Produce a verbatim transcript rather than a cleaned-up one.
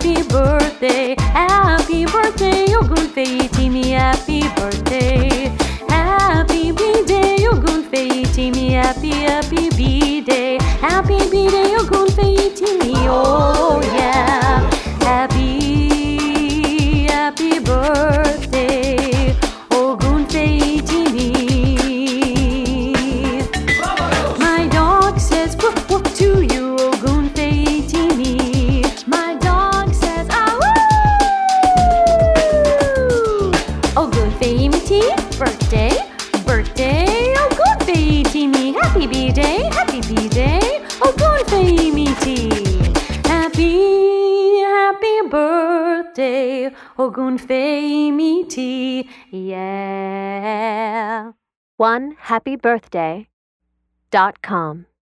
happy birthday, happy birthday, Ogunfeyitimi, happy birthday. Happy B-Day, Ogunfeyitimi, happy, happy B-Day. Happy B-Day, Ogunfeyitimi, oh yeah. Happy, happy birthday, Ogunfeyitimi. My dog says woof woof to you, Ogunfeyitimi. My dog says ah woo. Ogunfeyimiti, birthday, birthday, Ogunfeyitimi. Happy B-Day, happy B-Day, Ogunfeyimiti. Happy, happy birthday, Ogunfeyimiti, yeah. one happy birthday dot com